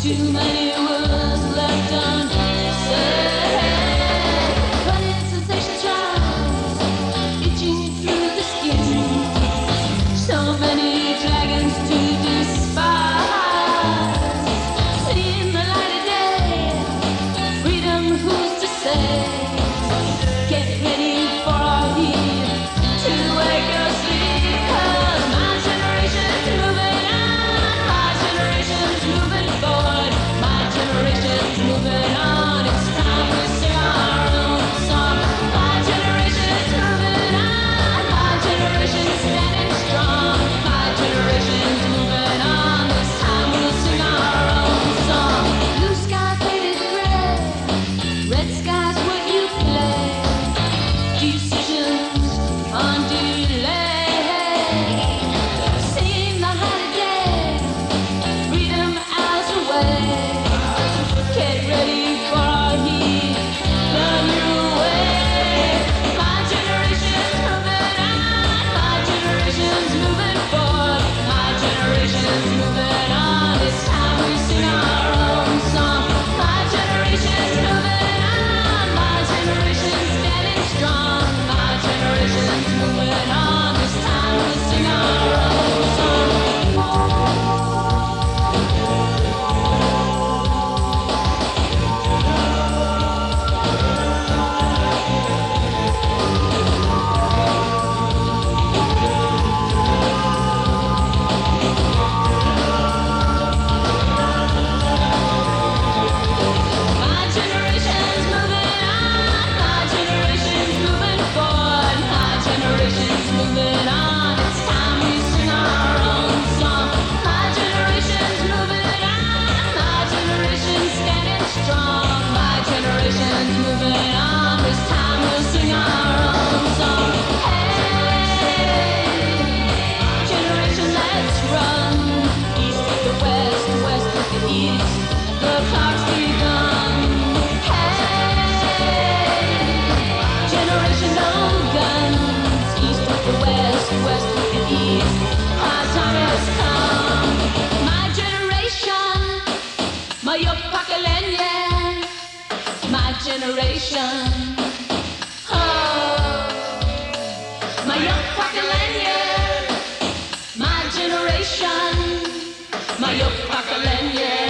Too many words left unsaid. Running sensation charms, itching through the skin. So many dragons to despise. Seeing the light of day, freedom, who's to say? Get ready for our heat to wake your sleep. 'Cause my generation's moving on, my generation's moving forward, my generation's moving on. It's time we sing our own song. My generation's moving on, my generation's standing strong. My generation's moving on. This time we'll sing our own song. Blue sky faded gray, red sky's what you play. Decisions on delay. Seeing the light of day, freedom hours away. Get ready for our heat, the new way. My generation's moving on, my generation's moving forward, my generation's moving on. It's time we sing our own song. My generation's moving on, my generation's standing strong. My generation's moving on. It's time we sing our own song. My generation's moving on, my generation's moving forward, my generation's moving on. It's time we sing our own song. My generation's moving on, my generation's standing strong. My generation's moving on. It's time we'll sing our own song. Hey, generation, let's run. East with the west, west with the east. The clock's begun. Hey, generation, no guns. East with the west, west with the east. Our time has come. My generation, my yopakalenya. My generation, oh, my yopakalenya. My generation, my yopakalenya.